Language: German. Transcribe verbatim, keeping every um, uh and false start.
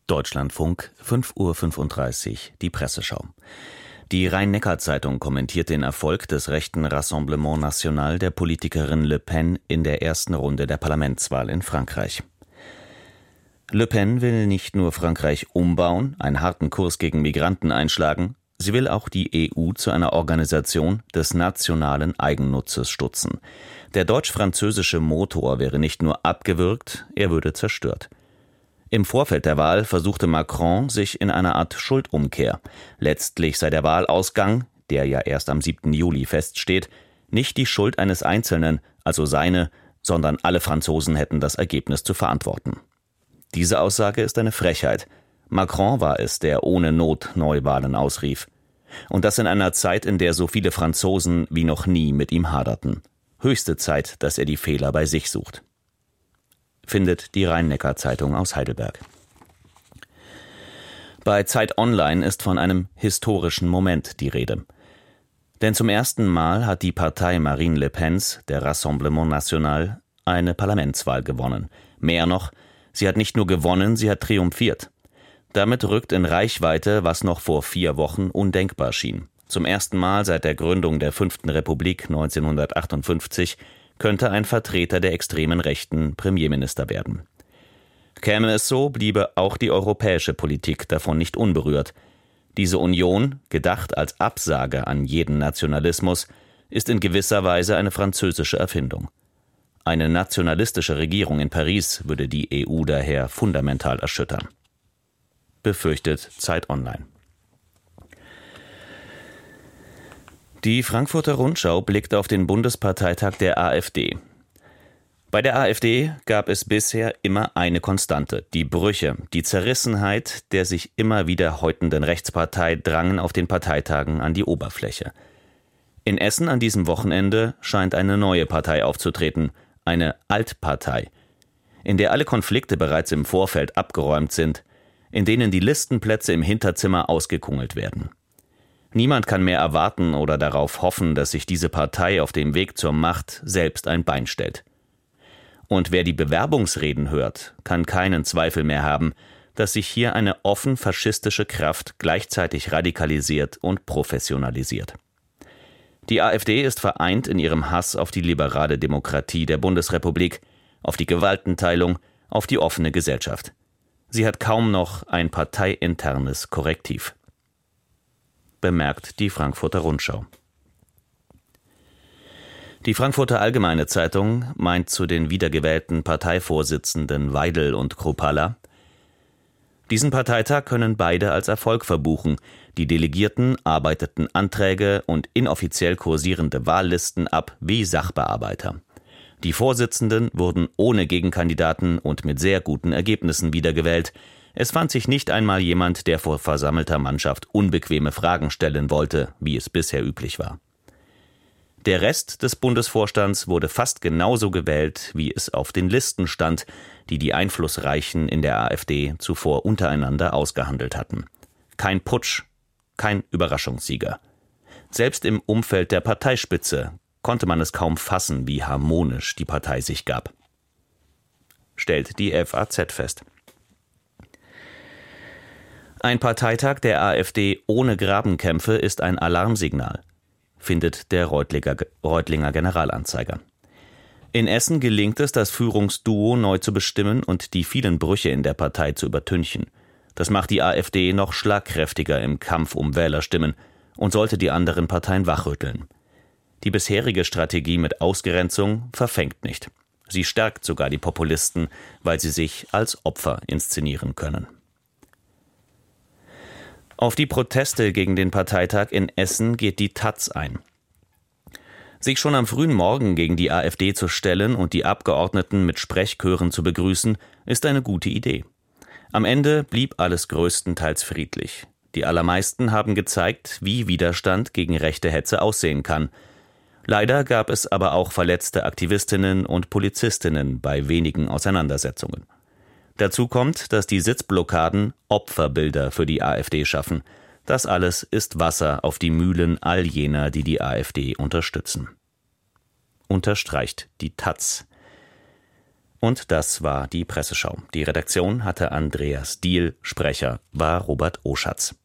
Deutschlandfunk, fünf Uhr fünfunddreißig, die Presseschau. Die Rhein-Neckar-Zeitung kommentiert den Erfolg des rechten Rassemblement National der Politikerin Le Pen in der ersten Runde der Parlamentswahl in Frankreich. Le Pen will nicht nur Frankreich umbauen, einen harten Kurs gegen Migranten einschlagen, sie will auch die E U zu einer Organisation des nationalen Eigennutzes stutzen. Der deutsch-französische Motor wäre nicht nur abgewürgt, er würde zerstört. Im Vorfeld der Wahl versuchte Macron sich in einer Art Schuldumkehr. Letztlich sei der Wahlausgang, der ja erst am siebten Juli feststeht, nicht die Schuld eines Einzelnen, also seine, sondern alle Franzosen hätten das Ergebnis zu verantworten. Diese Aussage ist eine Frechheit. Macron war es, der ohne Not Neuwahlen ausrief. Und das in einer Zeit, in der so viele Franzosen wie noch nie mit ihm haderten. Höchste Zeit, dass er die Fehler bei sich sucht. Findet die Rhein-Neckar-Zeitung aus Heidelberg. Bei Zeit Online ist von einem historischen Moment die Rede. Denn zum ersten Mal hat die Partei Marine Le Pens, der Rassemblement National, eine Parlamentswahl gewonnen. Mehr noch, sie hat nicht nur gewonnen, sie hat triumphiert. Damit rückt in Reichweite, was noch vor vier Wochen undenkbar schien. Zum ersten Mal seit der Gründung der fünften Republik neunzehnhundertachtundfünfzig könnte ein Vertreter der extremen Rechten Premierminister werden. Käme es so, bliebe auch die europäische Politik davon nicht unberührt. Diese Union, gedacht als Absage an jeden Nationalismus, ist in gewisser Weise eine französische Erfindung. Eine nationalistische Regierung in Paris würde die E U daher fundamental erschüttern. Befürchtet Zeit Online. Die Frankfurter Rundschau blickt auf den Bundesparteitag der AfD. Bei der AfD gab es bisher immer eine Konstante. Die Brüche, die Zerrissenheit der sich immer wieder häutenden Rechtspartei drangen auf den Parteitagen an die Oberfläche. In Essen an diesem Wochenende scheint eine neue Partei aufzutreten, eine Altpartei, in der alle Konflikte bereits im Vorfeld abgeräumt sind, in denen die Listenplätze im Hinterzimmer ausgekungelt werden. Niemand kann mehr erwarten oder darauf hoffen, dass sich diese Partei auf dem Weg zur Macht selbst ein Bein stellt. Und wer die Bewerbungsreden hört, kann keinen Zweifel mehr haben, dass sich hier eine offen faschistische Kraft gleichzeitig radikalisiert und professionalisiert. Die AfD ist vereint in ihrem Hass auf die liberale Demokratie der Bundesrepublik, auf die Gewaltenteilung, auf die offene Gesellschaft. Sie hat kaum noch ein parteiinternes Korrektiv. Bemerkt die Frankfurter Rundschau. Die Frankfurter Allgemeine Zeitung meint zu den wiedergewählten Parteivorsitzenden Weidel und Kruppalla: Diesen Parteitag können beide als Erfolg verbuchen. Die Delegierten arbeiteten Anträge und inoffiziell kursierende Wahllisten ab wie Sachbearbeiter. Die Vorsitzenden wurden ohne Gegenkandidaten und mit sehr guten Ergebnissen wiedergewählt. Es fand sich nicht einmal jemand, der vor versammelter Mannschaft unbequeme Fragen stellen wollte, wie es bisher üblich war. Der Rest des Bundesvorstands wurde fast genauso gewählt, wie es auf den Listen stand, die die Einflussreichen in der AfD zuvor untereinander ausgehandelt hatten. Kein Putsch, kein Überraschungssieger. Selbst im Umfeld der Parteispitze konnte man es kaum fassen, wie harmonisch die Partei sich gab. Stellt die F A Z fest. Ein Parteitag der AfD ohne Grabenkämpfe ist ein Alarmsignal, findet der Reutlinger, Reutlinger Generalanzeiger. In Essen gelingt es, das Führungsduo neu zu bestimmen und die vielen Brüche in der Partei zu übertünchen. Das macht die AfD noch schlagkräftiger im Kampf um Wählerstimmen und sollte die anderen Parteien wachrütteln. Die bisherige Strategie mit Ausgrenzung verfängt nicht. Sie stärkt sogar die Populisten, weil sie sich als Opfer inszenieren können. Auf die Proteste gegen den Parteitag in Essen geht die Taz ein. Sich schon am frühen Morgen gegen die AfD zu stellen und die Abgeordneten mit Sprechchören zu begrüßen, ist eine gute Idee. Am Ende blieb alles größtenteils friedlich. Die allermeisten haben gezeigt, wie Widerstand gegen rechte Hetze aussehen kann. Leider gab es aber auch verletzte Aktivistinnen und Polizistinnen bei wenigen Auseinandersetzungen. Dazu kommt, dass die Sitzblockaden Opferbilder für die AfD schaffen. Das alles ist Wasser auf die Mühlen all jener, die die AfD unterstützen. Unterstreicht die Taz. Und das war die Presseschau. Die Redaktion hatte Andreas Diehl, Sprecher war Robert Oschatz.